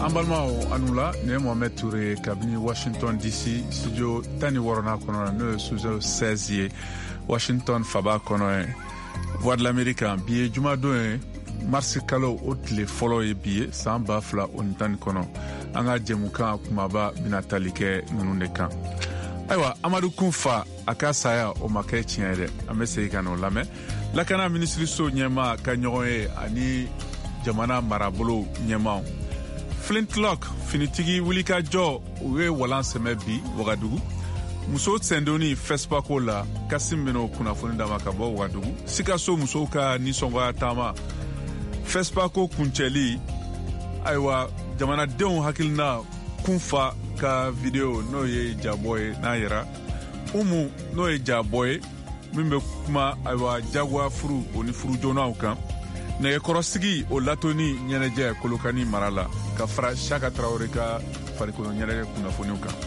Ambalmao Anula, ne Mohamed Touré, Kabini Washington DC, studio Tani Warona Kono, ne Suzo 16, Washington Faba Kono, Voix de l'Amérique, billet Jumado, Marsi Kalo, Otle, Follow et billet, Samba Fla, Ontan Kono, Anga Jemuka, Kumaba, Binatalike, Nunundekan. Aywa, Amadou Kounfa, Akasaya, Omake Tienre, Amese Kano Lame, Lakana Ministri So Nyema, Kanyoe, Ani Jamana Marabolo, Nyema. Flintlock finitigi wulika jo uwe walan seme bi Wagadugu muso tsendoni Fespako la Kasim Beno kunafoni dama ka bo Wagadugu sikaso muso ka nisonga tama Fespako kuncheli aywa jamana deon hakilna kunfa ka video no ye jaboy na yera umu no ye jaboy mimbe kuma aywa jagwa furu oni furu jona ukan nege korosigi o latoni nyeneje kolokani marala ka fara Chaka Traoré ka farikolo nyere kunafoniw kan.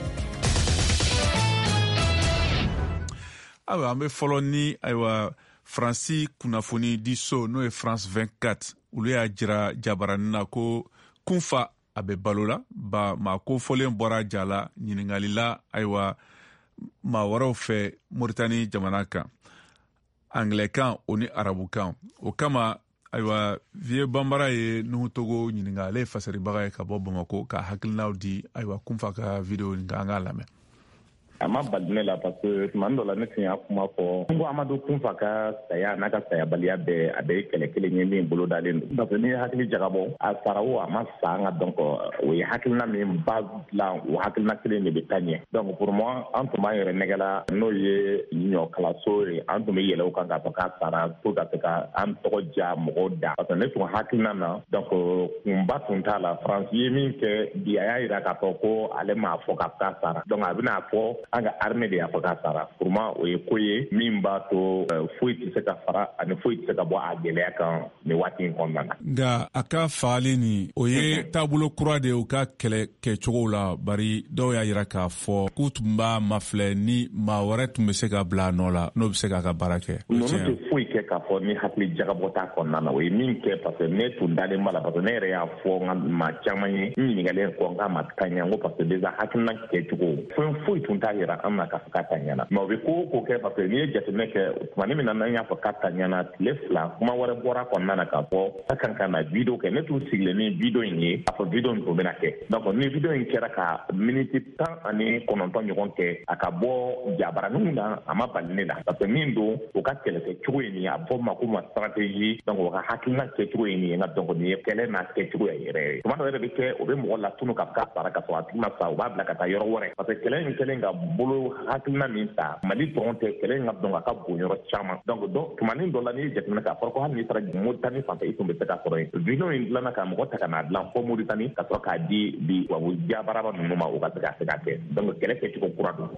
Awa ambe folo ni aywa Fransi kunafoni diso no e France 24 ulu ya jira jabaranina ko kunfa abe balola ba ma ko folen bora jala nyiningalila aywa ma waraw fe Mauritanie jamana kan Anglican oni Arabukan o kama aywa vie bambara ye nuhu togo nyininga ale fasari baga ka bo Bamako ka hakilnaw di aywa kumfa ka video nga nga lame ama badne la parce que mando la netin ya kuma ko ngo Amadou Kounfa ka saya naka saya balia be abe kele nyemi bolo dalen donc ni hakili jagabo a sarawo ama sanga donc we hakilna mi bazla o hakilna kele ni betanye donc pour moi entre mayere negala no ye nyo klaso e entre me yele o kanga to ka sara to ka am to ja moda parce que ne to hakilna na donc kumba tunta la France yemi ke dia ira ka to ko ale ma fo ka sara donc abina fo anga armée de Afrika sara pour moi o koye mimba to fuiti se ka fara ani fuiti se ka bo agele kan ni wati kondana nga aka falini oye tabulo kura de o ka kele ke chogo la bari do ya yira ka fo kutumba mafle ni mawret mse ka bla no la no se ka barake no te fuiti ka fo ni hakli jaga bota kondana we min ke parce que ne tundale mala parce que ne re ya fo ma chamani ni ngale ko nga matanya ngo parce que déjà hakna ke chogo fo fuiti tunta yira amma ka fakata nyana ma we ko ke parce que ni jatne ke mani mina na nya fakata nyana lesla kuma wara bora ko nana ka po kan kana video ke ne tu sigle ni video ni apo video ko benake donc ni video en kera ka minute tan ani kononton nyon ke akabo jabara nuna ama balne la parce que nindo o ka kele ke chuwe ni apo makuma strategie donc o ka hakina ke chuwe ni nga donc ni kele na ke chuwe yere to mano rebe ke o be mo la tunu ka para ka so atima sa o ba bla ka ta yoro wore parce que kele nga bolo hakilna minta mali tonte kele nga donc ka bonyo chama donc tumani do la ni jetna ka farko han ni tara Mauritanie fanta itumbe ta ko video in lana ka mo ta kana lan ko Mauritanie ka to ka di wa jabaraba no ma o ka ta ke donc kele ke ko kurado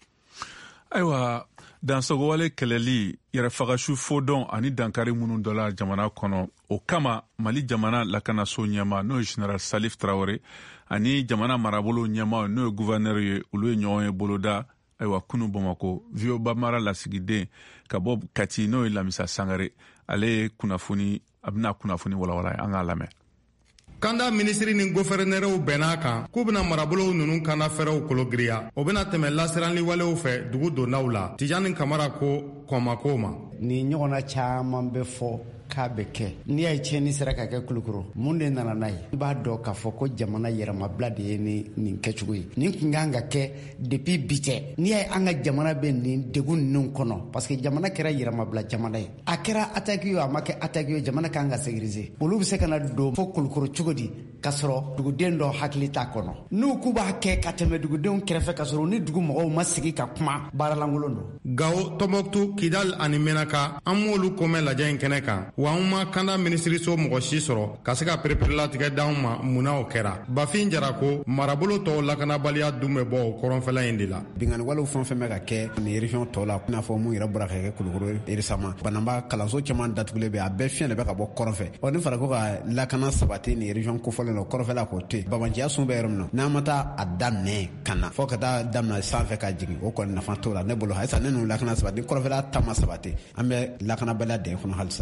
aywa dans sogowale keleli yara fagashu fodon ani dankari munun dola jamana kono o kama mali jamana lakana so nyama no general Salif Traoré ani jamana marabolo nyama no gouverneur ye ulu nyoye boloda aywa kunu Bamako vio bamara la sigide kabob kati no ilamisa sangare ale kunafuni abna kunafuni wala anga lame kanda ministri ni gouverneur benaka ku bena marabolo nunu kana fɛrɛw kologiriya o bena tɛmɛ lasiranli walew fɛ dugu donnaw la Tijani Kamara ko kɔmako ma ni ɲɔgɔnna caaman bɛ fɔ k'a bɛ kɛ n'i y'a ye tiɲɛni sera ka kɛ Kulukoro mun de nana n'a ye i b'a dɔn k'a fɔ ko jamana yɛrɛmabila de ye nin kɛcogo ye nin kun kan ka kɛ depuis bi tɛ n'i y'a ye an ka jamana bɛ nin degun ninnu kɔnɔ parce que jamana kɛra yɛrɛmabila jamana ye a kɛra attaque ye a ma kɛ attaque ye jamana kan ka sécuriser olu bɛ se ka na don fo Kulukoro cogo di k'a sɔrɔ duguden dɔ hakili t'a kɔnɔ n'u k'u b'a kɛ ka tɛmɛ dugudenw kɛrɛfɛ k'a sɔrɔ ni dugu mɔgɔw ma sigi ka kuma baaralankolon don Gao Tombouctou Kidal ani Menaka an m'olu komɛ lajɛ in kɛnɛ kan wa an ma kanda minisiriso mɔgɔ si sɔrɔ ka se ka pereperelatigɛ d'anw ma munna o kɛra Bafin Jara ko marabolo tɔw lakanabaliya dun bɛ bɔ o kɔrɔnfɛla in de la bingani walew fɛn fɛn bɛ ka kɛ nin région tɔw la i n'a fɔ mun yɛrɛ bɔra ka kɛ Kulukoro récemment Banamba kalanso caman datugulen bɛ a bɛɛ fiɲɛ de bɛ ka bɔ kɔrɔnfɛ ni fara ko ka lakana sabati nin région kofɔlen la kɔrɔnfɛla k'o to yen Bamanjiya sun bɛ yɔrɔ min na n'an ma taa a daminɛ ka na fɔ ka taa daminɛ sanfɛ ka jigin o kɔni nafa t'o la ne bolo halisa ne n'u lakana sabati kɔrɔnfɛla taama sabati an bɛ lakanabaliya den kɔnɔ halisa Jani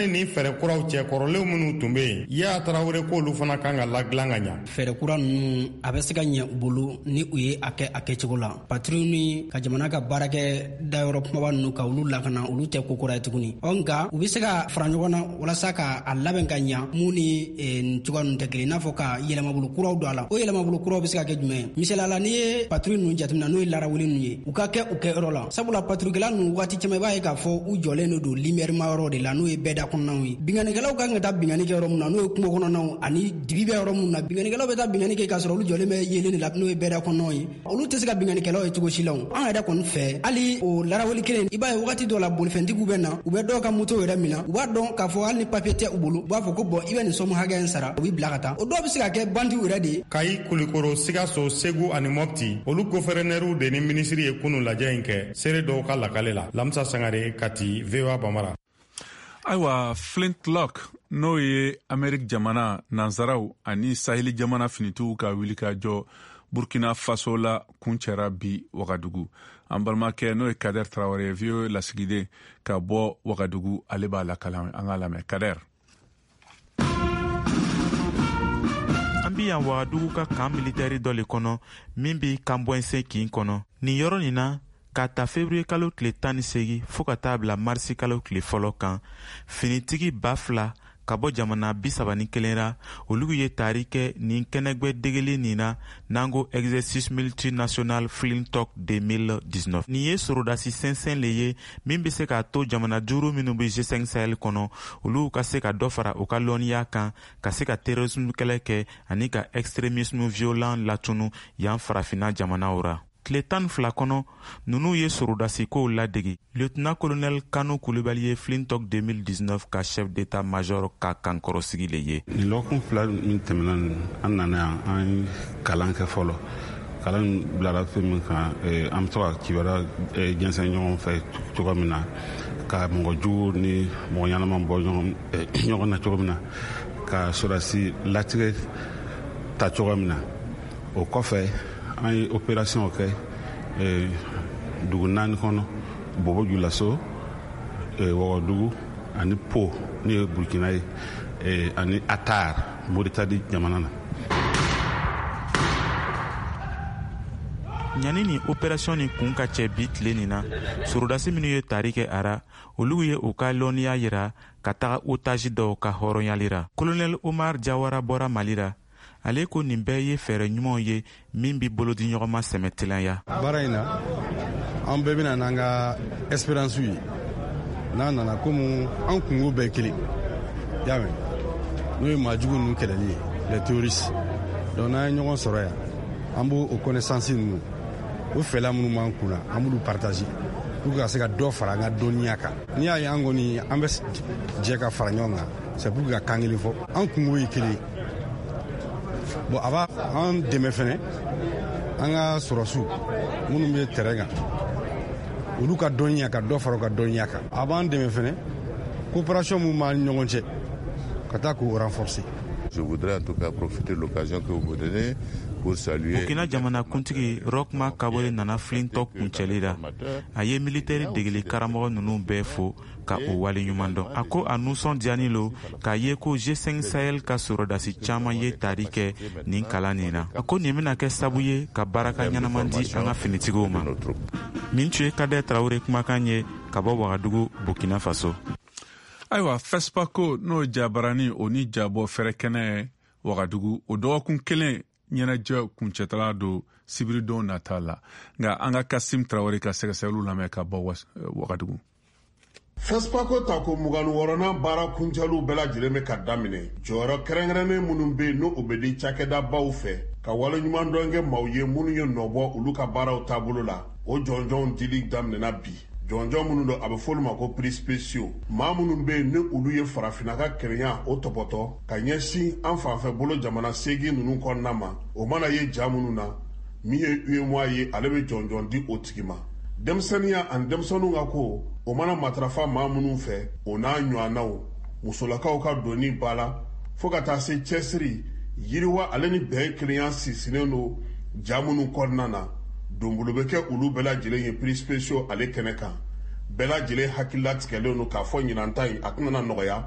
ni fɛrɛ kuraw cɛ kɔrɔlenw minnu tun be yen y'a tarawele k'olu fana kan ka ladilan ka ɲa. fɛrɛ kura nunu a bɛ se ka ɲɛ u bolo ni u ye a kɛcogo la. patiriw ni ka jamana ka baarakɛ dayɔrɔ kumaba nunu ka olu lakana olu tɛ kokura ye tuguni. nka u be se ka fara ɲɔgɔn na walasa ka a labɛn ka ɲa mun ni nin cogoya nunu tɛ kelen, n'a fɔ ka yɛlɛmabolo kuraw don a la. o yɛlɛmabolo kuraw be se ka kɛ jumɛn? misalala n'i ye patiriw nunu jateminɛ n'o ye laraweli nunu ye, u ka kɛ u kɛ yɔrɔ la. sabula patirikɛla nunu waati caaman i b'a ye k'a fɔ u jɔlen don lumière ma yɔrɔ de la n'o ye bɛɛda kɔnɔnaw ye. binganikɛlaw kan ka taa bingani kɛ yɔrɔ mun na n'o ye kungo kɔnɔnaw ani dibi bɛ yɔrɔ mun na, binganikɛlaw bɛ taa bingani kɛ k'a sɔrɔ olu jɔlen bɛ yelen de la n'o ye bɛɛda kɔnɔnaw ye. olu tɛ se ka binganikɛlaw ye cogo si la. an yɛrɛ kɔni fɛ hali o laraweli kelen i b'a ye wagati dɔ la bolifɛntigiw bɛ na u bɛ dɔw ka moto yɛrɛ minɛ, u b'a dɔn k'a fɔ hali ni papiye tɛ u bolo u b'a fɔ ko bɔn i bɛ nin sɔmu hakɛ in sara u b'i bila ka taa. o dɔw bɛ se ka kɛ bandiw yɛrɛ de ye. Kayi, Kulikoro, Sikaso, Segu ani Mopti olu gofɛrɛnɛriw de ni minisiri ye kunu lajɛ in kɛ seere dɔw ka lakale la. Lamsa Sangare, Kati, VOA Bamara. Ayiwa, Flintlock n'o ye Amerik jamana nansaraw ani saheli jamana finitigiw ka wuli ka jɔ Burkina Faso la kuncɛra bi Wagadugu. An balimakɛ n'o ye Kader Traoré VOA lasigiden ka bɔ Wagadugu, ale b'a lakalan. An k'a lamɛn. Kader. An bi yan Wagadugu ka kan militɛri dɔ le kɔnɔ min bi kanbɔnsen kin kɔnɔ. Nin yɔrɔ nin na k'a ta février kalo tile 18 fɔɔ ka taa bila marisi kalo tile fɔlɔ kan, finitigi 2000 ka bɔ jamana 31 ra olu ye taari kɛ nin kɛnɛgwɛ degeli nin na n'an ko exercice multinational Flintlock 2019. nin ye sorodasi sɛnsɛn le ye min be se k'a to jamana 5 minnu be G5 Sahel kɔnɔ olu ka se ka dɔ fara u ka lɔnniya kan ka se ka terrorisme kɛlɛ kɛ ani ka extrémisme violent latunu yan farafina jamanaw ra. tile 12 kɔnɔ nunu ye sorodasi kow ladegi. lieutenant colonel Kanu Kulibali ye Flintlock 2019 ka chef d'état major ka kankɔrɔsigi le ye. nin lɔkun fila min tɛmɛna an nana yan an kalan kɛ fɔlɔ. kalan bilara fɛn min kan an bɛ to ka kibaruya jɛnsɛn ɲɔgɔn fɛ cogo min na ka mɔgɔ jugu ni mɔgɔ ɲɛnama bɔ ɲɔgɔn na cogo min na ka sɔrɔdasi latigɛ ta cogo min na. o kɔfɛ an ye opération kɛ dugu 4 kɔnɔ: Bobo Julaso, Wagadugu ani Po ni ye Burkina ye ani Atar Moritani jamana na. ɲani ni opération ni kun ka cɛ bi tile nin na sorodasi minnu ye taari kɛ ara olu ye u ka lɔnniya yira ka taga otage dɔw ka hɔrɔnyali ra. colonel Omar Jawara bɔra Mali ra. ale ko nin bɛɛ ye fɛɛrɛ ɲumanw ye min bi bolo di ɲɔgɔn ma sɛmɛ telanya. baara in na an bɛɛ bɛna n'an ka espérance ye n'a nana komi an kungo bɛɛ kelen y'a mɛn n'o ye maajugu ninnu kɛlɛli ye les terroristes. donc n'an ye ɲɔgɔn sɔrɔ yan an b'o o connaissance ninnu o fɛla minnu b'an kun na an b'olu partager pour ka se ka dɔ fara an ka dɔnniya kan. n'i y'a ye an kɔni an bɛ jɛ ka fara ɲɔgɔn kan c'est pour ka kan kelen fɔ an kungo ye kelen. bon a b'a an dɛmɛ fɛnɛ an ka sɔrɔsiw minnu bɛ terrain kan olu ka dɔnniya ka dɔ fara u ka dɔnniya kan. a b'an dɛmɛ fɛnɛ coopération min b'an ni ɲɔgɔn cɛ ka taa k'o renforcer. Je voudrais en tout cas profiter de l'occasion que vous me donnez pour saluer. Burkina jamana kuntigi Rockma Kabore nana Flintlock kuncɛli la. a ye militɛri degeli karamɔgɔ ninnu bɛɛ fo ka o wale ɲuman dɔn. a ko a nusɔndiyani lo k'a ye ko G5 Sahel ka sorodasi caaman ye taari kɛ nin kalan nin na. a ko nin bena kɛ sabu ye ka baraka ɲɛnaman di an ka finitigiw ma. min tun ye Kader Traoré kumakan ye ka bɔ Wagadugu, Burkina Faso. Ayiwa, FESPACO n'o jabarani o ni jabɔ fɛrɛkɛnɛ Wagadugu o dɔgɔkun kelen ɲɛnajɛ kuncɛtala don sibiridon nata la. nka an ka Kasim Traoré ka sɛgɛsɛgɛliw lamɛn ka bɔ Wagadugu. FESPACO tako 26nan baara kuncɛliw bɛɛ lajɛlen bɛ ka daminɛ. jɔyɔrɔ kɛrɛnkɛrɛnnen minnu bɛ yen n'o bɛ di cakɛda baw fɛ ka wale ɲuman dɔn kɛ maaw ye minnu ye nɔbɔ olu ka baaraw taabolo la. o jɔnjɔnw dili daminɛna bi. jɔnjɔn minnu don a bɛ fɔ olu ma ko prix spéciaux. maa minnu bɛ yen ni olu ye farafina ka kɛrɛnya o tɔpɔtɔ ka ɲɛsin an fanfɛ bolo jamana 8 ninnu kɔnɔna ma. o mana ye ja minnu na min ye UEMOA ye ale bɛ jɔnjɔn di o tigi ma. denmisɛnniya ani denmisɛnninw ka ko o mana matarafa maa minnu fɛ o n'a ɲɔgɔnnaw musolakaw ka donni ba la fo ka taa se cɛsiri yiriwa ale ni bɛn kelenya sinsinnen don ja minnu kɔnɔna na. donbolo bɛ kɛ olu bɛɛ lajɛlen ye prix spéciaux ale kɛnɛ kan. bɛɛ lajɛlen hakilila tigɛlen don k'a fɔ ɲinanta in a tɛna nɔgɔya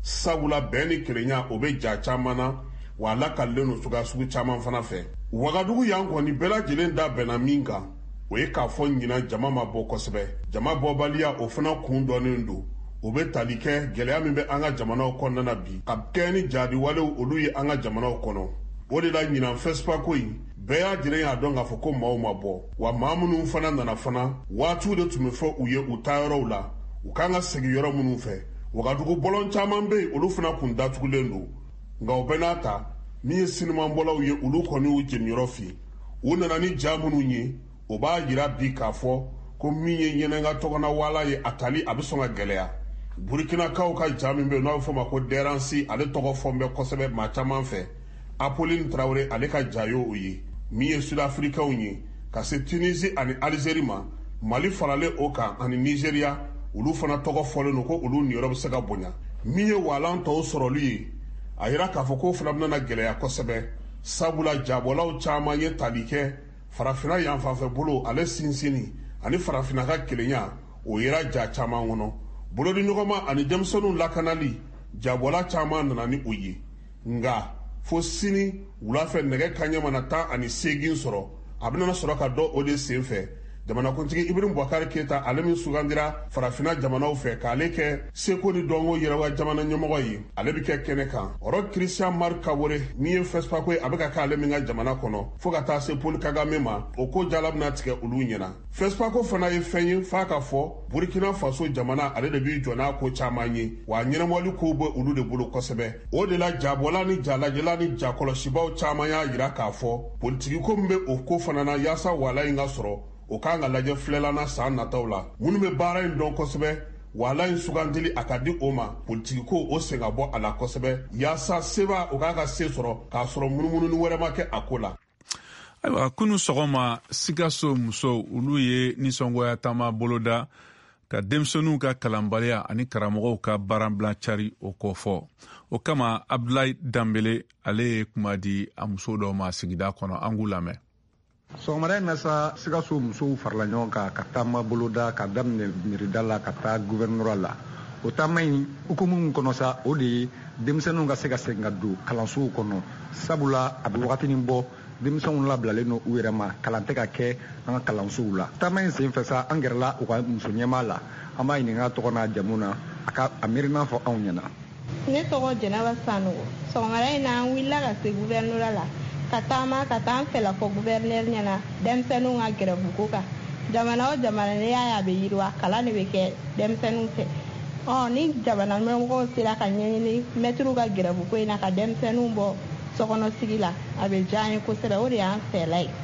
sabula bɛn ni kelenya o be ja caaman na wa lakalilen no suga sugu caaman fana fɛ. Wagadugu y'an kɔni bɛɛ lajɛlen da bɛnna min kan o ye k'a fɔ ɲina jama ma bɔ kosɛbɛ. Jama bɔbaliya o fana kun dɔnnen don. O be tali kɛ gɛlɛya min bɛ an ka jamanaw kɔnɔna bi ka kɛ ni jaadiwalew olu ye an ka jamanaw kɔnɔ. O de la ɲinan FESPACO in bɛɛ y'a jɛlen y'a dɔn k'a fɔ ko maaw ma bɔ, wa maa minnu fana nana fana waatiw de tun bɛ fɔ u ye u taayɔrɔw la u kan ka segin yɔrɔ minnu fɛ. Wagadugu bɔlɔn caaman be yen olu fana kun datugulen don, nka o bɛɛ n'a ta min ye sinimanbɔlaw ye olu kɔni y'u jeniyɔrɔ fin. U nana ni ja minnu ye o b'a yira bi k'a fɔ ko min ye ɲɛnɛnka tɔgɔna wala ye a tali a bɛ sɔn ka gɛlɛya. Burkinakaw ka ja min bɛ n'a bɛ fɔ ma ko Deransi ale tɔgɔ fɔn bɛ kosɛbɛ maa caman fɛ. Apolline Traoré ale ka ja y'o ye min ye Sud-Africaw ye ka se Tunisie ani Algérie ma. Mali faralen o kan ani Nigeria olu fana tɔgɔ fɔlen don ko olu niyɔrɔ bɛ se ka bonya. Min ye walan tɔw sɔrɔli ye a yira k'a fɔ ko fana bɛna gɛlɛya kosɛbɛ sabula jabɔlaw caman ye tali kɛ farafina yanfanfɛ bolo ale sinsini ani farafina ka kelenya o yera ja caman kɔnɔ. Bolodi ɲɔgɔnma ani denmisɛnninw lakanali jabɔla caman nana ni o ye, nga fo sini wulafɛ nɛgɛ kaɲɛ mana 18 sɔrɔ a bɛna sɔrɔ ka dɔ o de sen fɛ. Jamanakuntigi Ibrahim Boubacar Keita ale min sugandira farafina jamanaw fɛ k'ale kɛ seko ni dɔnko yɛrɛwa jamana ɲɛmɔgɔ ye ale bi kɛ kɛnɛ kan. Ɔrɔ Christian Marc Kabore min ye FESPACO ye a bɛ ka kɛ ale min ka jamana kɔnɔ fo ka taa se Paul Kagame ma o ko jala bɛna tigɛ olu ɲɛna. FESPACO fana ye fɛn ye f'a ka fɔ Burkina Faso jamana ale de b'i jɔ n'a ko caman ye wa ɲɛnɛmali kow bɛ olu de bolo kosɛbɛ. O de la jabɔla ni jalajɛla ni jakɔlɔsibaw caman y'a yira k'a fɔ politiki ko min bɛ o ko fana na yaasa wala in ka sɔrɔ o kan ka lajɛ filɛlana san nataw la. Minnu bɛ baara in dɔn kosɛbɛ wala in sugandili a ka di o ma politiki ko o sen ka bɔ a la kosɛbɛ yaasa seba o kan ka se sɔrɔ k'a sɔrɔ munumununi wɛrɛ ma kɛ a ko la. Ayiwa kunu sɔgɔma Sikaso musow olu ye nisɔngoya taama boloda ka denmisɛnninw ka kalanbaliya ani karamɔgɔw ka baarabila cari o kɔ fɔ. O kama Abdoulaye Dambele ale ye kuma di a muso dɔw ma sigida kɔnɔ an k'u lamɛn. Sɔgɔmada in na sa Sikaso musow farala ɲɔgɔn kan ka taama boloda ka daminɛ miirida la ka taa gouvernorat la. O taama in hukumu kɔnɔ sa o de ye denmisɛnninw ka se ka segin ka don kalansow kɔnɔ sabula a bɛ wagatinin bɔ denmisɛnw labilalen no u yɛrɛ ma kalan tɛ ka kɛ an ka kalansow la. Taama in sen fɛ sa an gɛrɛla u ka muso ɲɛmaa la an b'a ɲininka tɔgɔ n'a jamu na a ka a miirina fɔ anw ɲɛna. Ne tɔgɔ Jɛnɛba Sanogo. Sɔgɔmada in na an wulila ka se gouvernorat la ka taama ka taa an fɛla fɔ gouverneur ɲɛna denmisɛnninw ka grève ko kan. Jamana o jamana ne y'a ye a bɛ yiriwa kalan de bɛ kɛ denmisɛnninw fɛ. Ni jamana ɲɛmɔgɔw sera ka ɲɛɲini mɛtiriw ka grève ko in na ka denmisɛnninw bɔ sokɔnɔ sigi la a bɛ diya an ye kosɛbɛ o de y'an fɛla ye.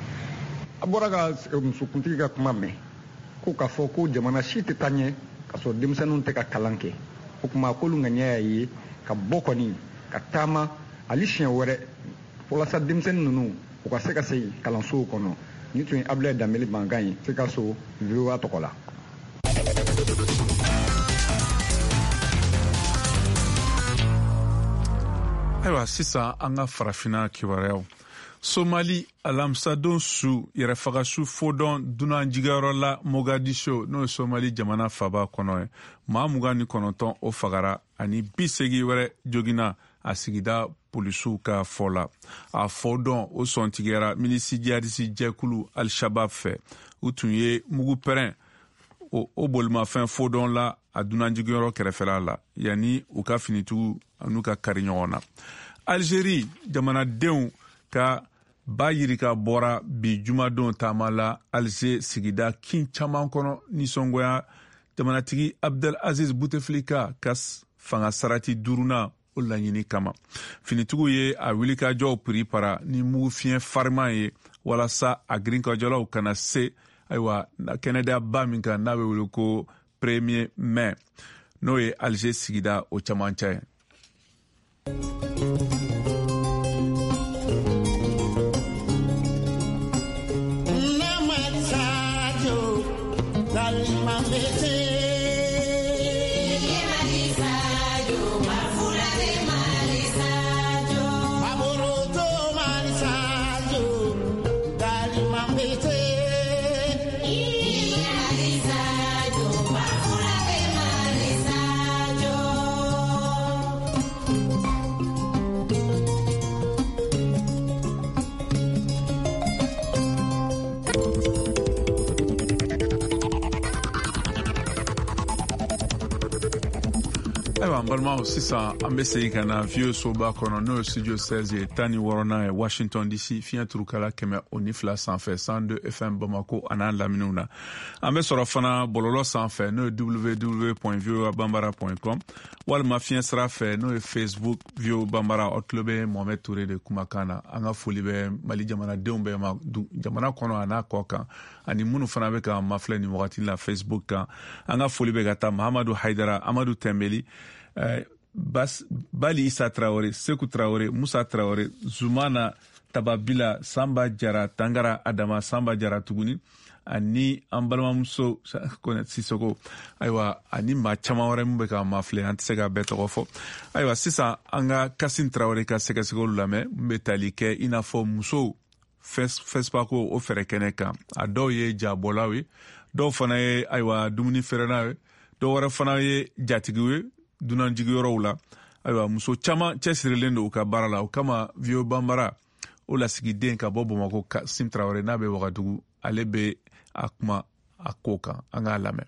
A bɔra ka musokuntigi ka kuma mɛn ko k'a fɔ ko jamana si tɛ taa ɲɛ ka sɔrɔ denmisɛnninw tɛ ka kalan kɛ o tuma k'olu ŋaniya y'a ye ka bɔ kɔni ka taama hali siɲɛ wɛrɛ walasa denmisɛnnin ninnu u ka se ka segin kalansow kɔnɔ. Ni tun ye Abdoulaye Dambele mankan ye Sikaso VOA tɔgɔ la. Ayiwa sisan an ka farafina kibaruyaw. Somali alamsadon su yɛrɛfagasu fodɔn dunan jigiyɔrɔ la Mogadisho n'o ye Somali jamana faba kɔnɔ ye. Maa 29 o fagara ani 80 wɛrɛ jogina a sigida polisiw ka fɔ la. A fɔdɔn o sɔntigɛra milisi jihadisi jɛkulu Al-Shabaab fɛ. U tun ye mugu pɛrɛn o bolimafɛn fɔdɔn la a dunan jigiyɔrɔ kɛrɛfɛla la yanni u ka finitigiw n'u ka kari ɲɔgɔn na. Algérie jamanadenw ka ba yirika bɔra bi jumadon taama la Alger sigida kin caman kɔnɔ nisɔngoya jamanatigi Abdel Aziz Bouteflika ka fanga sarati duruna o laɲini kama. Finitigiw ye a wulikajɔw piripara ni mugu fiɲɛ fariman ye walasa a girinkajɔlaw kana se ayiwa kɛnɛda ba min kan n'a bɛ wele ko 1er mai n'o ye Alger sigida o camancɛ ye. ayiwa an balimaw sisan an be segin ka na vieux soba kɔnɔ n'o ye studio 16 ye 16 ye Washington DC fiɲɛ turukala 102 sanfɛ 102 FM Bamako an'a laminiw na an be sɔrɔ fana bɔlɔlɔ sanfɛ n'o ye www.voabambara.com walima fiɲɛ sira fɛ n'o ye Facebook Vio Bambara o tulo bɛ Mohamed Touré de kumakan na an ka foli bɛ Mali jamanadenw bɛɛ ma jamana kɔnɔ a n'a kɔ kan ani minnu fana bɛ ka mafilɛ ni wagati la Facebook kan an ka foli bɛ ka taa Mahamadu Haidara Amadu Tembeli Bali Issa Traoré, Sekou Traoré, Moussa Traoré, Zoumana Tababila, Samba Jara, Tangara Adama, Samba Jara Tuguni, ani an balimamuso Sisoko, ayiwa ani maa caman wɛrɛ min bɛ ka mafilɛ an tɛ se ka bɛɛ tɔgɔ fɔ ayiwa sisan an ka Kassim Traoré ka sɛgɛsɛgɛliw lamɛn min bɛ tali kɛ i n'a fɔ musow FESPACO o fɛɛrɛ kɛnɛ kan a dɔw ye jabɔlaw ye dɔw fana ye ayiwa dumuni feerelaw ye dɔw wɛrɛ fana ye jatigiw ye dunanjigiyɔrɔw la ayiwa muso caman cɛsirilen don u ka baara la o kama Vieux Bambara o lasigiden ka bɔ Bamakɔ Kassim Traoré n'a bɛ Wagadugu ale bɛ a kuma a ko kan an k'a lamɛn.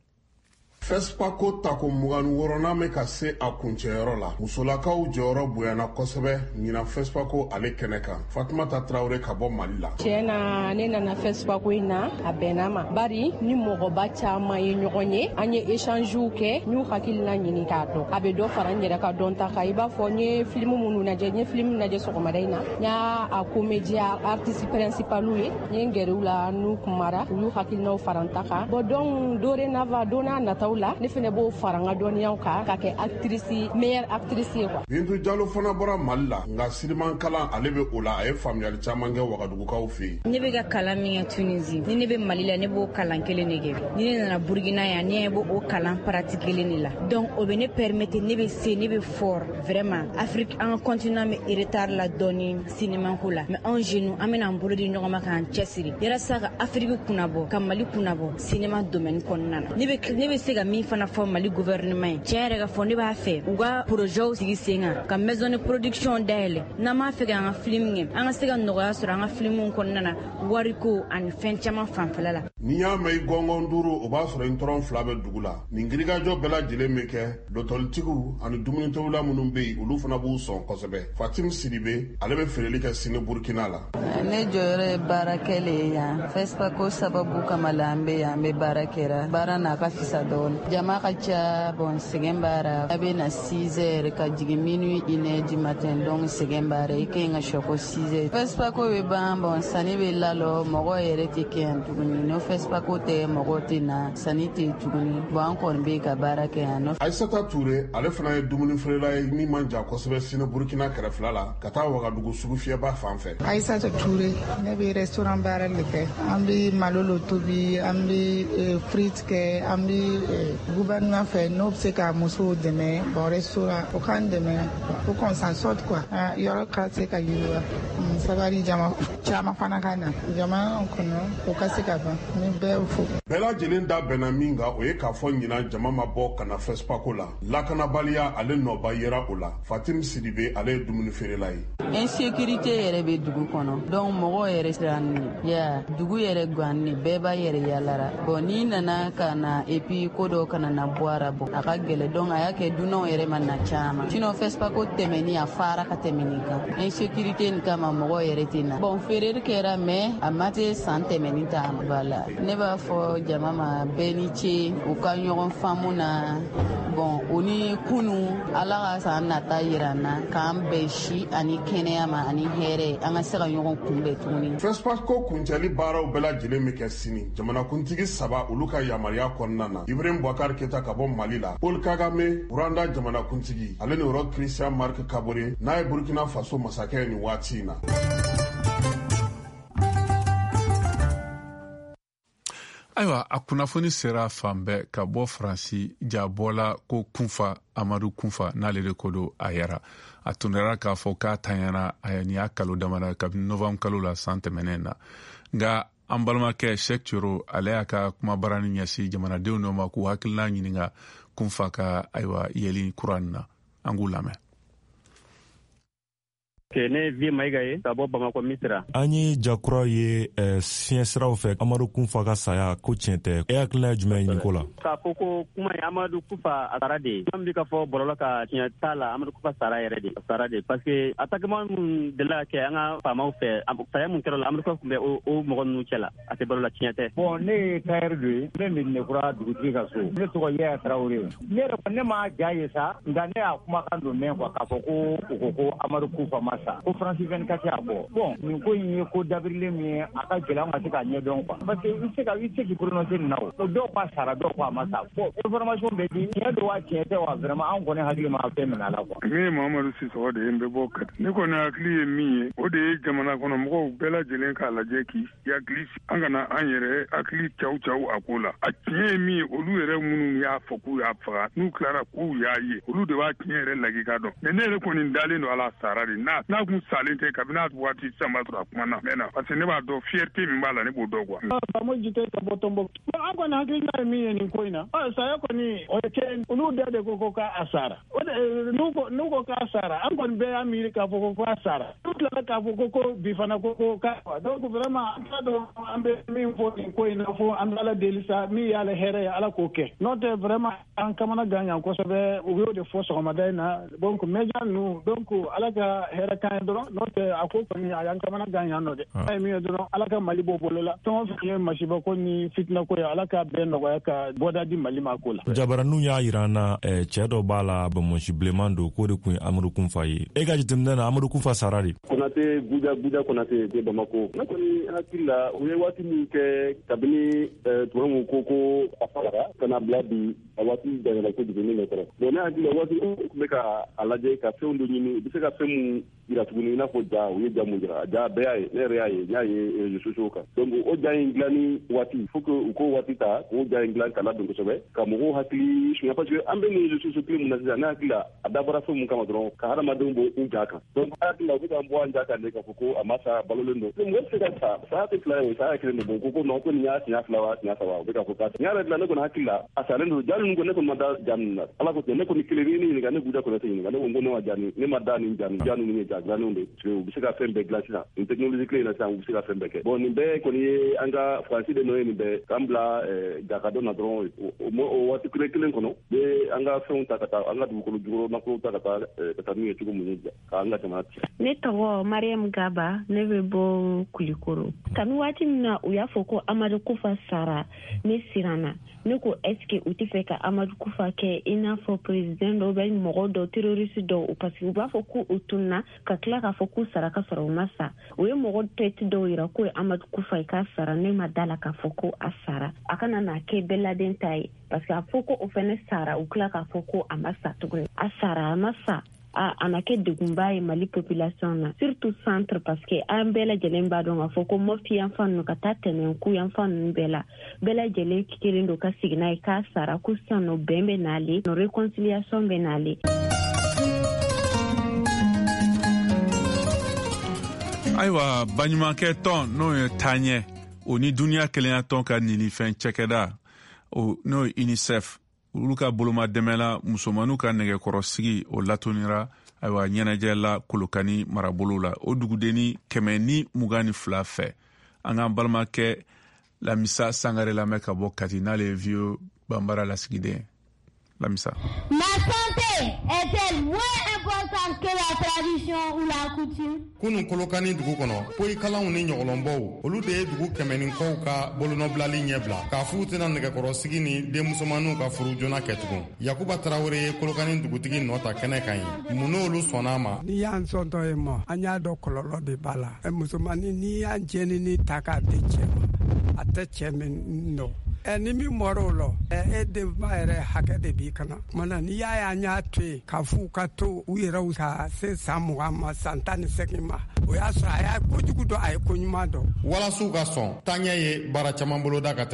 FESPACO tako 26 bɛ ka se a kuncɛyɔrɔ la musolakaw jɔyɔrɔ bonyana kosɛbɛ ɲina FESPACO ale kɛnɛ kan Fatumata Traoré ka bɔ Mali la. Tiɲɛna ne nana FESPACO in na a bɛnna ma bari ni mɔgɔba caman ye ɲɔgɔn ye an ye échangew kɛ n y'u hakilina ɲini k'a dɔn a bɛ dɔ fara n yɛrɛ ka dɔnta kan i b'a fɔ n ye film minnu lajɛ n ye film lajɛ sɔgɔmada in na n y'a comédien artiste principal ye n ye n gɛrɛ u la n'u kumara u y'u hakilinaw fara n ta kan bon donc dorénavant donna nataw la ne fɛnɛ b'o fara n ka dɔnniyaw kan ka kɛ actrice meilleure actrice ye quoi. Bintu Jalo fana bɔra Mali la nka siriman kalan ale bɛ o la a ye faamuyali caman kɛ Wagadugukaw fɛ yen. Ne bɛ ka kalan min kɛ Tunisie ni ne bɛ Mali la ne b'o kalan kelen de kɛ ni ne nana Burkina yan ne b'o kalan pratique kelen de la donc o bɛ ne permettre ne bɛ se ne bɛ fort vraiment Afrique an ka continent bɛ retard la dɔɔni cinéma ko la mais an jeunes an bɛna an bolo di ɲɔgɔn ma k'an cɛsiri yalasa ka Afrique kunnabɔ ka Mali kunnabɔ cinéma domaine kɔnɔna na ne bɛ se ka min fana fɔ Mali gouvernement tiɲɛ yɛrɛ ka fɔ ne b'a fɛ u ka projets sigi sen kan ka maison de production dayɛlɛ n'an m'a fɛ k'an ka film kɛ an ka se ka nɔgɔya sɔrɔ an ka filmw kɔnɔna na wariko ani fɛn caman fanfɛla la. N'i y'a mɛn i gɔngɔn duuru o b'a sɔrɔ i tɔrɔn fila bɛ dugu la nin girijɔ bɛɛ lajɛlen bɛ kɛ lɔtɔlitigiw ani dumunitobila minnu bɛ yen olu fana b'u sɔn kosɛbɛ. Fatim Sidibe ale bɛ feereli kɛ Sine Burkina la. Ne jɔyɔrɔ ye baarakɛle ye yan FESPACO sababu kama la an bɛ yan an bɛ baara kɛra baara n'a ka fisa dɔɔni jama ka ca bon sɛgɛn baara a bɛ na 6 heures ka jigin minuit 1 heure du matin donc sɛgɛn baara i ka ɲi ka sɔ ko 6 heures FESPACO bɛ ban bon sanni bɛ lalɔ mɔgɔ yɛrɛ tɛ kɛ yan tuguni no FESPACO tɛ mɔgɔ tɛ na sanni tɛ tuguni bon an kɔni bɛ ka baara kɛ yan. Aissata Touré ale fana ye dumuni feerela ye min man jan kosɛbɛ Sine Burkina kɛrɛfɛla la ka taa Wagadugu sugu fiyɛba fan fɛ. Aissata Touré ne bɛ restaurant baara de kɛ an bɛ malo lo tobi an bɛ frites kɛ an bɛ gouvernement fɛ n'o bɛ se ka musow dɛmɛ bon restaurant o k'an dɛmɛ pour qu'on s'en sorte quoi yɔrɔ ka se ka yiriwa sabari jama caman fana ka na jama kɔnɔ o ka se ka ban ni bɛɛ fo. Bɛɛ lajɛlen da bɛnna min kan o ye k'a fɔ ɲinan jama ma bɔ ka na FESPACO la lakanabaliya ale nɔba yera o la Fatim Sidibe ale ye dumuni feerela ye. Insécurité yɛrɛ bɛ dugu kɔnɔ donc mɔgɔw yɛrɛ siranni ya dugu yɛrɛ ganni bɛɛ b'a yɛrɛ yalara bon n'i nana ka na et puis ko dɔw kana na bɔ arabu a ka gɛlɛ donc a y'a kɛ dunanw yɛrɛ ma na caman sinon FESPACO tɛmɛni a fara ka tɛmɛ nin kan insécurité nin kama mɔgɔ yɛrɛ tɛ na bon feereli kɛra mais a ma tɛ san tɛmɛni ta bala ne b'a fɔ jama ma bɛɛ ni ce u ka ɲɔgɔn faamu na bon o ni kunu ala ka san nata yira n na k'an bɛn si ani kɛnɛya ma ani hɛrɛ an ka se ka ɲɔgɔn kunbɛn tuguni. FESPACO kuncɛli baaraw bɛɛ lajɛlen bɛ kɛ sini jamanakuntigi 3 olu ka yamaruya kɔnɔna na Ibrahim Boubacar Keita ka bɔ Mali la Paul Kagame Rwanda jamanakuntigi ale ni yɔrɔ Christian Marc Kabore n'a ye Burkina Faso masakɛ ni waati in na. Ayiwa a kunnafoni sera fan bɛɛ ka bɔ Faransi jabɔla ko Kunfa Amadu Kunfa n'ale de ko don a yɛra a tunera k'a fɔ k'a tanyana a nin y'a kalo damana kabini novembre kalo la san tɛmɛnen na nka an balimakɛ Cheikh Thioro ale y'a ka kumabara ni ɲɛsin jamanadenw dɔ ma k'u hakilina ɲininka Kunfa ka ayiwa yeli kura nin na an k'u lamɛn. ne vie maiga ye ka bɔ Bamako Misira. An ye jakura ye fiɲɛ siraw fɛ Amadu Kunfa ka saya ko tiɲɛ tɛ. E hakilina ye jumɛn ɲini ko la? K'a fɔ ko kuma ye Amadu Kunfa a sara de. An bɛ ka fɔ bɔlɔlɔ ka tiɲɛ t'a la, Amadu Kunfa sara yɛrɛ de. A sara de parce que attaquement mun delila kɛ an ka faamaw fɛ, saya mun kɛra la Amadu Kunfa tun bɛ o mɔgɔ ninnu cɛ la. A tɛ balo la tiɲɛ tɛ. Bon ne ye tailleur de ye, ne bɛ Nekura dugutigi ka so. Ne tɔgɔ Yaya Tarawele. Ne yɛrɛ ne ma ja ye sa, nka ne y'a kumakan don mɛn quoi k'a fɔ ko Amadu Kunfa ma sa. Ko France 24 y'a bɔ. Bon nin ko in ye ko dabirilen min ye a ka gɛlɛn an ka se k'a ɲɛdɔn quoi. Parce que i tɛ k'i prononcer nin na o. Dɔw k'a sara dɔw k'a ma sa. Bon information bɛ di tiɲɛ don wa tiɲɛ tɛ wa vraiment an kɔni hakili ma fɛn min a la quoi. Ne ye Mamadu Sisɔkɔ de ye n bɛ bɔ Kati. Ne kɔni hakili ye min ye o de ye jamana kɔnɔ mɔgɔw bɛɛ lajɛlen k'a lajɛ k'i hakili an kana an yɛrɛ hakili caw a ko la. A tiɲɛ ye min ye olu yɛrɛ minnu y'a fɔ k'u y'a faga n'u tilara k'u y'a ye olu de b'a tiɲɛ yɛrɛ lagi ka dɔn. Mais ne yɛrɛ kɔni dalen don ala sara de n'a kun salen tɛ kabini a waati caman sɔrɔ a kuma na mɛnna parce que ne b'a dɔn fierté min b'a la ne b'o dɔn quoi. Famo jite ka bɔ Tɔnbɔkutu. An kɔni hakilina ye min ye nin ko in na. Saya kɔni o ye kɛ olu bɛɛ de ko k'a sara. N'u ko k'a sara an kɔni bɛɛ y'a miiri k'a fɔ ko k'a sara. N'u tilala k'a fɔ ko bi fana ko k'a donc vraiment an t'a dɔn an bɛ min fɔ nin ko in na fo an bɛ ala deli sa min y'ale hɛrɛ ye ala k'o kɛ. N'o tɛ vraiment an kamana gan yan kosɛbɛ u y'o de fɔ sɔgɔmada in na donc média ninnu donc ala ka hɛrɛ kan ye dɔrɔn n'o tɛ a ko kɔni a y'an kamana gan yan nɔ dɛ. A ye min ye dɔrɔn ala ka Mali b'o bolo la fɛn o fɛn ye masiba ko ni fitina ko ye ala ka bɛɛ nɔgɔya ka bɔda di Mali ma ko la. Jabaraninw y'a yira an na cɛ dɔ b'a la Bamonsi bilenman don k'o de kun ye Amadu Kunfa ye. E ka jateminɛ na Amadu Kunfa sara de. Konate Buja Konate de Bamako. Ne kɔni hakili la u ye waati min kɛ kabini tubabu ko a fagara kana bila bi a waati dangana ko jigin ne kɔrɔ. Bon ne hakili la waati tun bɛ ka a lajɛ ka fɛnw dɔ ɲini u bɛ se ka fɛn mun yira tuguni i n'a fɔ ja u ye ja mun jira ja bɛɛ y'a ye ne yɛrɛ y'a ye n y'a ye réseaux sociaux kan. Donc o ja in dilanni waati faut que u k'o waati ta k'o ja in dilan k'a ladon kosɛbɛ ka mɔgɔw hakili suɲɛ parce que an bɛ nin réseaux sociaux kelen mun na sisan ne hakili la a dabɔra fɛn mun kama dɔrɔn ka hadamadenw bɔ u ja kan. Donc a hakili la u bɛ k'an bɔ an ja kan de k'a fɔ ko a ma sa balolen don. Mɔgɔ tɛ se ka sa saya tɛ fila ye o saya kelen de bon ko non ko nin y'a siɲɛ fila wa siɲɛ saba u bɛ k'a fɔ k'a sa. N yɛrɛ dilan ne kɔni hakili la a salen don ja ninnu ko ne kɔni ma da ja ninnu na ala ko ne kɔni kelen ni ne ɲininka ne Buja Konate ɲininka ne ko ne ma ja ne ma da nin ja ninnu ye ja dilannenw de u bɛ se ka fɛn bɛɛ dilan sisan nin technologie kelen na sisan u bɛ se ka fɛn bɛɛ kɛ. Bon nin bɛɛ kɔni ye an ka Faransi de nɔ ye nin bɛɛ k'an bila jakadɔ na dɔrɔn o waati kelen kɔnɔ bɛ an ka fɛnw ta ka taa an ka dugukolo jukɔrɔ nafolow ta ka taa n'u ye cogo mun ye k'an ka jamana ci. Ne tɔgɔ Mariam Gaba ne bɛ bɔ Kulikoro. Kabini waati min na u y'a fɔ ko Amadu Kunfa sara ne siranna ne ko est-ce que u tɛ fɛ ka Amadu Kunfa kɛ i n'a fɔ président dɔw bɛ mɔgɔ dɔw terroriste dɔw parce que u b'a fɔ ko u tunna ka tila k'a fɔ k'u sara ka sɔrɔ u ma sa o ye mɔgɔ tɛti dɔw yira k'o ye Amadu Kunfa ye k'a sara ne ma da la k'a fɔ ko a sara a kana n'a kɛ bɛɛ laden ta ye parce que a fɔ ko o fɛnɛ sara u tila k'a fɔ ko a ma sa tuguni a sara a ma sa a na kɛ degunba ye Mali population na surtout centre parce que an bɛɛ lajɛlen b'a dɔn k'a fɔ ko Mopti yanfan ninnu ka taa Tɛnɛnku yanfan ninnu bɛɛ la bɛɛ lajɛlen kelen don ka segin n'a ye k'a sara ko sisan nɔ bɛn bɛ n'ale nɔ réconciliation bɛ n'ale. Ayiwa baɲumankɛ tɔn n'o ye taaɲɛ o ni duniya kelenya tɔn ka ninifɛn cɛkɛda n'o ye UNICEF olu ka bolomadɛmɛ la musomanninw ka nɛgɛkɔrɔsigi o latonira ayiwa ɲɛnajɛ la Kolokani marabolo la o dugudenni 122 fɛ an k'an balimakɛ Lamisa Sangare lamɛn ka bɔ Kati n'ale ye Vieux Bambara lasigiden Lamisa. Ma santé est-elle moins importante que la tradition ou la coutume? Kunun Kolokani dugu kɔnɔ poyikalanw ni ɲɔgɔlɔnbaw olu de ye dugu 100 ka bolonɔbilali ɲɛbila k'a f'u tɛna nɛgɛkɔrɔsigi ni denmusomanninw ka furu joona kɛ tugun. Yakuba Tarawele ye Kolokani dugutigi nɔ ta kɛnɛ kan ye mun n'olu sɔnna ma. Ni y'an sɔntɔ ye ma an y'a dɔn kɔlɔlɔ de b'a la musomannin ni y'an jɛnini ta k'a di cɛ ma a tɛ cɛ min nɔ. Ni min mɔr'o la e denba yɛrɛ hakɛ de b'i kana kumana n'i y'a ye an y'a to yen ka f'u ka to u yɛrɛw ka se san 20 ma san 18 ma o y'a sɔrɔ a y'a kojugu dɔn a ye koɲuman dɔn. Walasuw ka sɔn taaɲɛ ye baara caman boloda ka tɛmɛ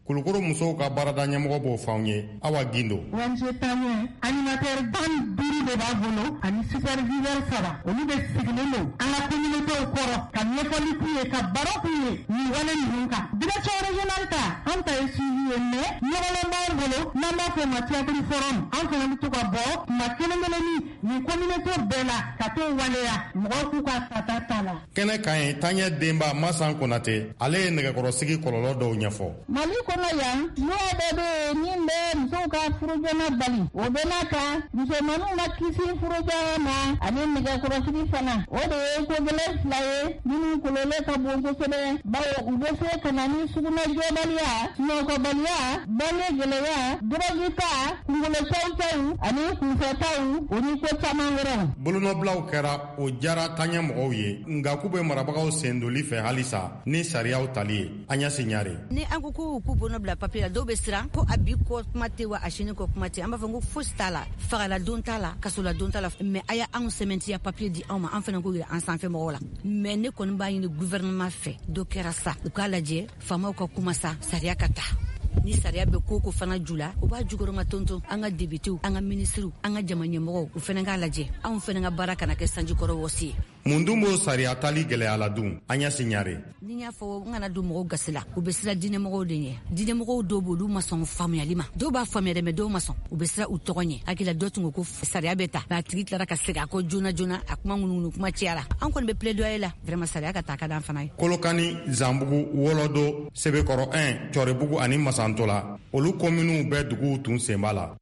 kulukoro musow ka baarada ɲɛmɔgɔ b'o f'anw ye Awa Gindo. ONG Taɲɛ animateur 15 de b'a bolo ani superviseur 3 olu bɛ sigilen don an ka communauté kɔrɔ ka ɲɛfɔli k'u ye ka baro k'u ye nin wale ninnu kan. Direction régionale ta an ta ye suivi ye mais ɲɔgɔnlɔn b'an bolo n'an b'a fɔ ma théâtre forum an fana bɛ to ka bɔ tuma kelen-kelenni nin communauté bɛɛ la ka t'o waleya mɔgɔw k'u ka tata ta la. Kɛnɛ kan ye Taɲɛ denba Masan Konate ale ye nɛgɛkɔrɔsigi kɔlɔlɔ dɔw ɲɛfɔ. Mali kɔnɔ yan mɔgɔ dɔ bɛ yen min bɛ musow ka furujɔna bali o bɛ n'a kan musomaninw ka kisi furujɔya ma ani nɛgɛkɔrɔsigi fana o de ye ko gɛlɛn 2 ye minnu kɔlɔlɔ ka bon kosɛbɛ bawo u bɛ se ka na ni sugunɛjɔbaliya sunɔgɔbaliya bange gɛlɛya drogue ta kunkolo cɛw ani kunfɛtaw o ni ko caman wɛrɛw. Bolonɔbilaw kɛra o jara Taɲɛ mɔgɔw ye nka k'u bɛ marabagaw sen doli fɛ halisa ni sariyaw tali ye. An ɲa signare ni an ko k'u bolonɔbila papier la dɔw bɛ siran ko a bi kɔ kuma tɛ wa a sini kɔ kuma tɛ an b'a fɔ ko fosi t'a la fagala don t'a la kasola don t'a la mais a y'a anw sɛmɛntiya papier di anw ma an fana k'o yira an sanfɛ mɔgɔw la mais ne kɔni b'a ɲini gouvernement fɛ dɔ kɛra sa u k'a lajɛ faamaw ka kuma sa sariya ka ta ni sariya bɛ ko fana ju la u b'a jukɔrɔma tonton an ka députés an ka ministres an ka jama ɲɛmɔgɔw u fana k'a lajɛ anw fana ka baara kana kɛ sanjikɔrɔ wɔsi ye. Mun dun b'o sariya tali gɛlɛya la dun an ɲa signare ni y'a fɔ n kana don mɔgɔw gasi la u bɛ siran diinɛmɔgɔw de ɲɛ diinɛmɔgɔw dɔw b'o olu ma sɔn faamuyali ma dɔw b'a faamuya dɛ mais dɔw ma sɔn u bɛ siran u tɔgɔ ɲɛ hakili dɔ tun ko sariya bɛ ta mais a tigi tilara ka segin a kɔ joona joona a kuma ŋunuŋunu kuma cɛyara an kɔni bɛ plaidoyer la vraiment sariya ka ta ka d'an fana ye. Kolokani, Zanbugu, Wɔlɔdo, Sebekɔrɔ 1, Cɔribugu ani Masantola olu kominiw bɛɛ duguw tun sen b'a la.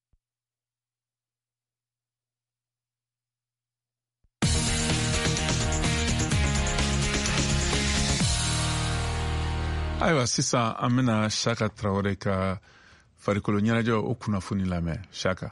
Ayiwa sisan an bɛna Saka Traore ka farikolo ɲɛnajɛ o kunnafoni lamɛn. Saka.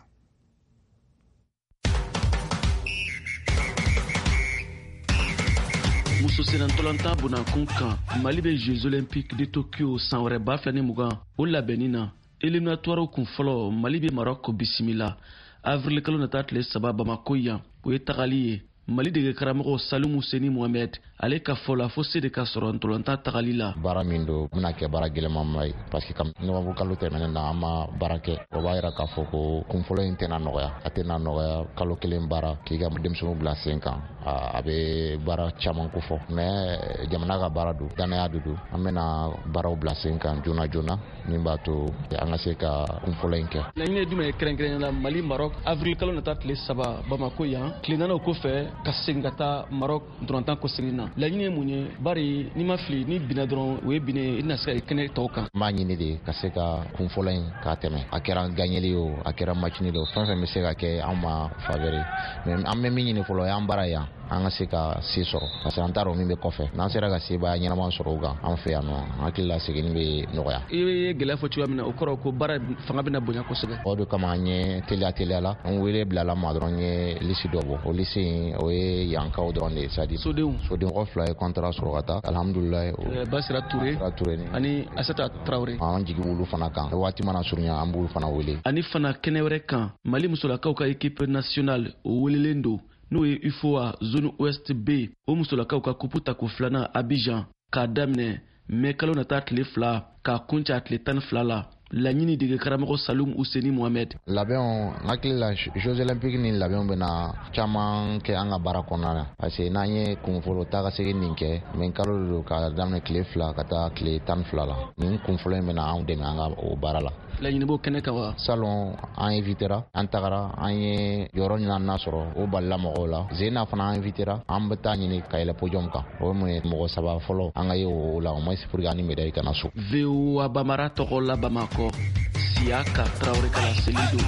muso senatɔlanta bonnakun kan Mali bɛ Jeux olympiques de Tokyo san wɛrɛ 2020 o labɛnni na éliminatoire kun fɔlɔ Mali bɛ Maroc bisimila avril kalo nata tile 3 Bamako yan o ye tagali ye. Mali dege karamɔgɔ Salumu Seni Mohamed ale ka fɔ la fo se de ka sɔrɔ ntolanta tagali la. Baara min don bɛna kɛ baara gɛlɛnmanba ye parce que comme novembre kalo tɛmɛnen na an ma baara kɛ o b'a yira k'a fɔ ko kunfɔlɔ in tɛna nɔgɔya a tɛna nɔgɔya kalo kelen baara k'i ka denmisɛnninw bila sen kan a bɛ baara caman kofɔ mais jamana ka baara don danaya de don an bɛna baaraw bila sen kan joona joona min b'a to an ka se ka kunfɔlɔ in kɛ. Laɲini ye jumɛn ye kɛrɛnkɛrɛnnen la Mali Maroc avril kalo nata tile 3 Bamako yan tile 4 o kɔfɛ ka segin ka taa Maroc dɔrɔntan kɔsegin na laɲini ye mun ye bari ni ma fili ni binna dɔrɔn o ye binne i na se ka kɛnɛ tɔw kan. N b'a ɲini de ka se ka kunfɔlɔ in k'a tɛmɛ a kɛra gagneli o a kɛra matchini de o fɛn fɛn bɛ se ka kɛ an ma faveur mais an bɛ min ɲini fɔlɔ y'an baara yan an ka se ka se sɔrɔ parce que an t'a dɔn min bɛ kɔfɛ n'an sera ka sebaya ɲɛnama sɔrɔ o kan an fɛ yan nɔ an hakili la seginni bɛ nɔgɔya. I ye gɛlɛya fɔ cogoya min na o kɔrɔ ko baara fanga bɛna bonya kosɛbɛ. O de kama an ye teliya la an wele bilala ma dɔrɔn n ye liste dɔ bɔ o liste in o ye yankaw dɔrɔn de ye c'est à dire sodenw mɔgɔ 2 ye contrat sɔrɔ ka taa alhamdulilayi. Basira Ture ani Asata Traore an jigi b'olu fana kan waati mana surunya an b'olu fana wele. Ani fana kɛnɛ wɛrɛ kan Mali musolakaw ka équipe nationale o welelen don n'o ye UFOA zone ouest B o musolakaw ka kupu tako 2nan Abidjan k'a daminɛ mai kalo nata tile 2 k'a kunca tile 12 la laɲini dege karamɔgɔ Salum Useni Mohamed. Labɛnw hakili la Jeux olympiques ni labɛnw bɛna caman kɛ an ka baara kɔnɔna na parce que n'an ye kunfɔlɔ taa ka segin nin kɛ mais kalo de don ka daminɛ tile 2 ka taa tile 12 la nin kunfɔlɔ in bɛna anw dɛmɛ an ka o baara la. Laɲini b'o kɛnɛ kan wa? Salon an invitera an tagara an ye yɔrɔ ɲinana sɔrɔ o balila mɔgɔw la Zena fana an invitera an bɛ taa ɲini ka yɛlɛ podium kan o ye mun ye mɔgɔ 3 fɔlɔ an ka ye o la o moins pour que ani médaille kana so. VOA Bamara tɔgɔ la Bamako Siyaka Traore kala selido.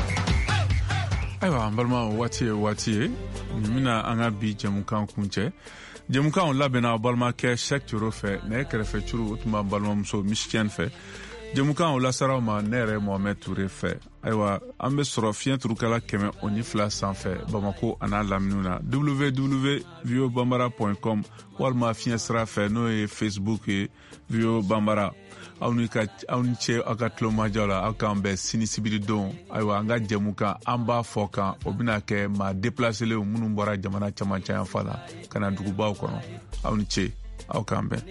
Ayiwa an balima waati ye nin bɛna an ka bi jɛmukan kuncɛ jɛmukan labɛnna balimakɛ Sɛk Coro fɛ ne kɛrɛfɛ Coro o tun b'a balimamuso Misitiɛni fɛ jɛmukan o lasaraw ma ne yɛrɛ Mohamed Ture fɛ ayiwa an bɛ sɔrɔ fiɲɛ turukala 102 sanfɛ Bamako a n'a laminiw na www.voabambara.com walima fiɲɛ sira fɛ n'o ye Facebook ye VOA Bambara aw ni ce aw ka tulomajɔ la aw k'an bɛn sini sibiri don ayiwa an ka jɛmukan an b'a fɔ kan o bɛna kɛ maa déplacelenw minnu bɔra jamana caman cayan fa la ka na dugubaw kɔnɔ aw ni ce. aw k'an bɛn.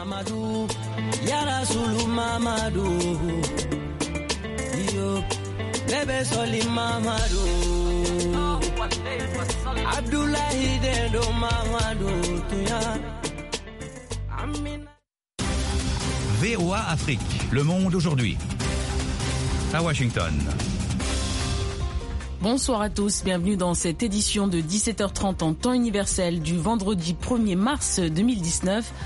VOA Afrique, le monde aujourd'hui. À Washington. Bonsoir à tous, bienvenue dans cette édition de 17h30 en temps universel du vendredi 1er mars 2019.